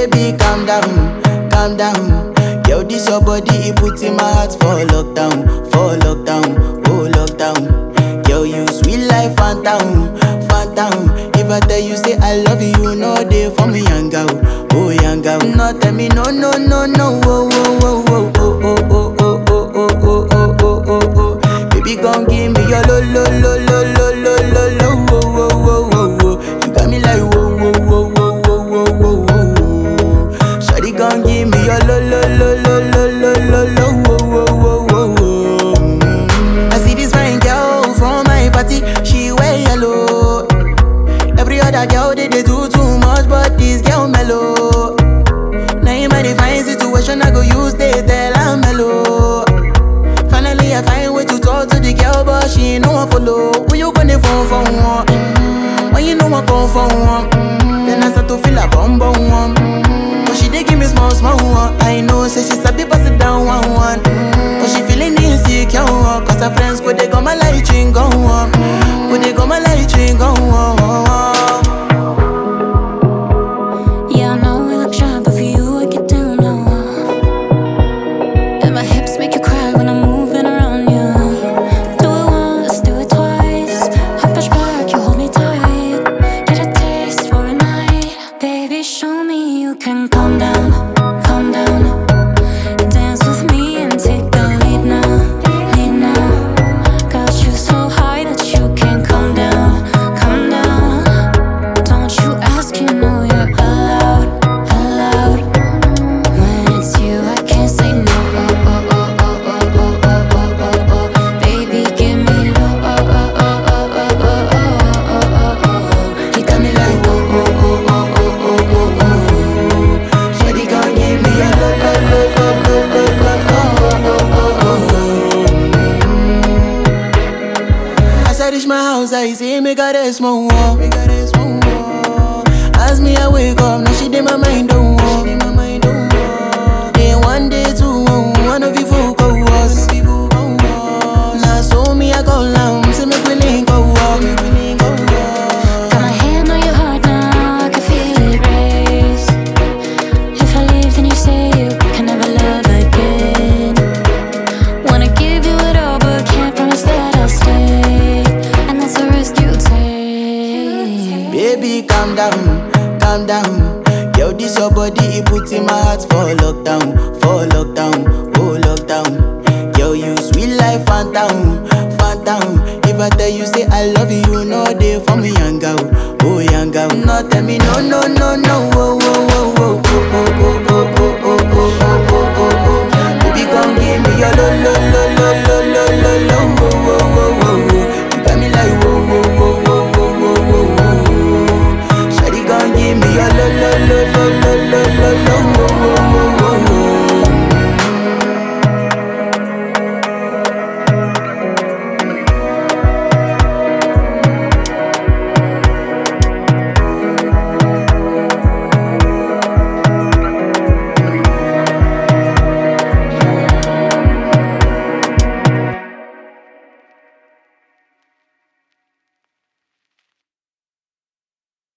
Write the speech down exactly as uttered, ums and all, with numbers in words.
Baby, calm down, calm down. Yo, this your body, it puts in my heart for lockdown, for lockdown, oh lockdown. Yo, you sweet life, phantom, phantom. If I tell you say I love you, you know they for me, young girl, oh young girl. No, tell me no, no, no, no, oh, oh, oh, oh, oh, oh, oh, oh, oh, oh, oh, oh, oh, oh. Baby, gon' give me your lo, lo, lo, lo, lo, lo, lo, lo, oh, oh, oh, oh, oh. You got me like whoa, whoa, whoa, whoa, whoa, whoa, whoa, whoa. Shawty gon' give me your lo, lo, lo, lo, lo, lo, lo, lo, oh, oh, oh, oh, oh. I see this fine girl from my party, she wear yellow. Every other girl they, they do too much, but this girl mellow. Now in my fine situation, I go use they tell I'm mellow. Finally I find way to talk to the girl, but she ain't no one follow. Who you gonna phone for one? Mm-hmm. When you know I come for one, mm-hmm. Then I start to feel a bum bum one. Mm-hmm. But she dey give me small small one. I know say she sabi pass it down one one. Mm-hmm. But she feeling insecure, cause her friends go they go my light ring go on. Go they go my light ring go on. I say make her rest more, make her rest more. As me I wake up, now she dey my mind don't walk. Day one, day two, one of you folk go us. Now so me I call now, say make we link go walk. Got my hand on your heart now, I can feel it race. If I leave, then you say you can never love again. Wanna give you it all, but can't promise that I'll stay. Baby, calm down, calm down. Yo, this your body, it puts in my heart for lockdown, for lockdown, oh lockdown. Yo, you sweet life, phantom, phantom. If I tell you say I love you, you know they for me, young girl, oh young girl. No, tell me no, no, no, no, oh, oh, oh, oh, oh, oh, oh, oh, oh, oh, oh, oh, oh. Baby, come give me your lo, lo, lo.